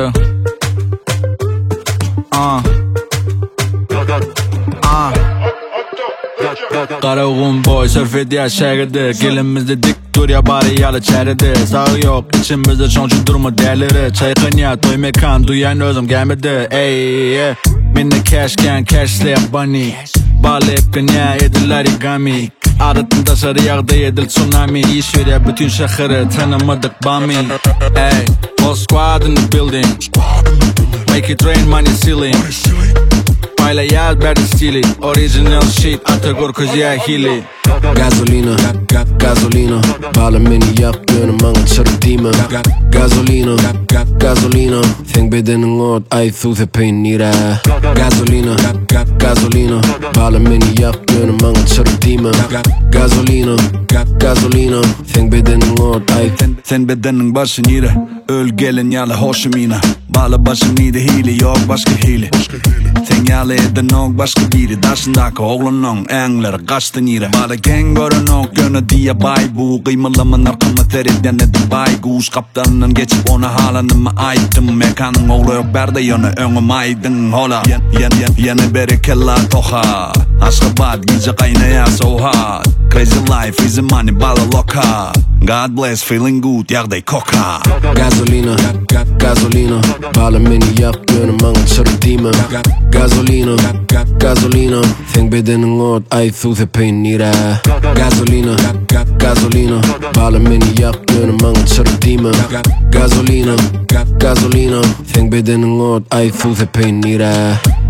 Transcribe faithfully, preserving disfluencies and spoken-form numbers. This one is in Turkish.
Yeah. Ah. Ah. Karagun boy sörf ediyor şehirde. Gelimizde dik dur ya bari yalı çerede. Sağı yok içimizde çoğuncu durma değerleri. Çaykın ya toy mekan duyan özüm gelmedi. Ey yeah. Minne cash can cashle bunny. Bağlı ipken ya ediler igami. Adatın taşarı yağda yedil tsunami. İş ver ya bütün şehri tanımadık bami. Ey whole squad in the building. Make it rain money ceiling. Payla yaz berdi stili. Original shit Atagor kuzya hili. Gasolina, ga gasolina. Bağla beni yak gönüm anlatırım dime. Gasolina, ga gasolina. Think bedenin ot ay thuze peynira. Gasolina, ga gasolina. Bağla beni yak gönüm anlatırım dime. Gasolina, ga gasolina. Think bedenin ot ay. Sen bedenin başı nire. Öl gelin yalı hoşum yine. Bağla başım nide hili yok başka hili. Sen yalı eden ok başka biri. Daşındaki oğlunun enleri kaçtı nire. Bağla gen görün ok gönü diye bay bu. Kıymalımın arkamı teriden edin bay kuş. Kaptanının geçip ona halanımı ayttım. Mekanın oğlu yok berde yanı önüm aydın hola. Yen yen yen yeni berekella toha. Aşkabat gece kaynaya so hard. Crazy life easy money bağla loka. God bless feeling good yağday koka. Gasolina, ga gasolina. Bağla beni yak gönüm anlatırım dime. Gasolina, ga gasolina. Think bedenin ot ay thuze peynira. Gasolina, ga gasolina. Bağla beni yak gönüm anlatırım dime. Gasolina, ga gasolina. Think bedenin ot ay thuze peynira.